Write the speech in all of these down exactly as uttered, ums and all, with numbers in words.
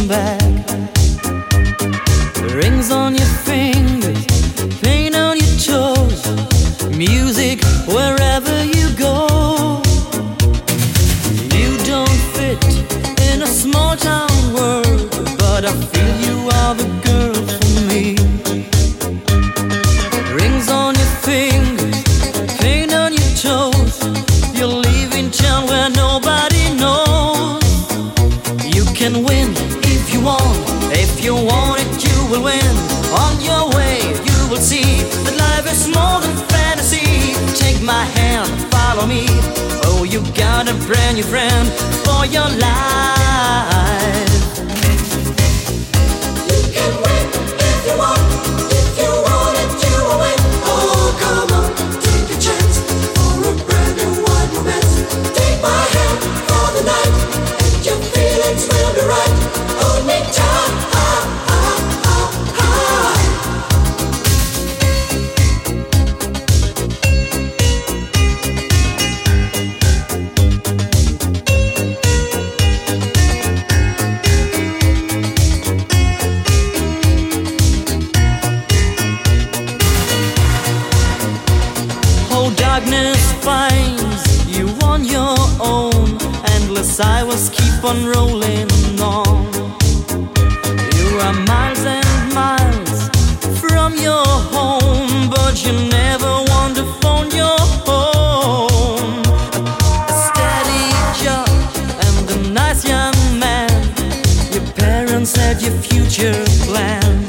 back. Rings on your fingers, paint on your toes, music wherever you go. You don't fit in a small town world, but I feel you are the girl for me. Rings on your fingers, paint on your toes, you're leaving town where nobody knows. You can win if you want, if you want it you will win. On your way you will see that life is more than fantasy. Take my hand, follow me. Oh, you got a brand new friend for your life. You can win if you want, if you want it you will win. Oh, come on, take a chance for a brand new wide romance. Take my hand for the night and your feelings will be right. Hold me tight. Darkness finds you on your own. Endless highways keep on rolling on. You are miles and miles from your home, but you never want to phone your home. A steady job and a nice young man, your parents had your future planned.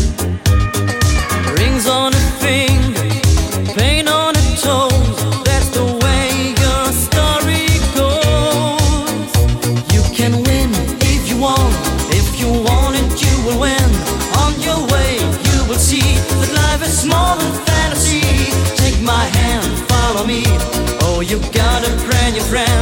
Rings on a finger, paint on a toe, that's the way your story goes. You can win if you want, if you want it you will win. On your way you will see that life is more than fantasy. Take my hand, follow me. Oh, you got a brand new friend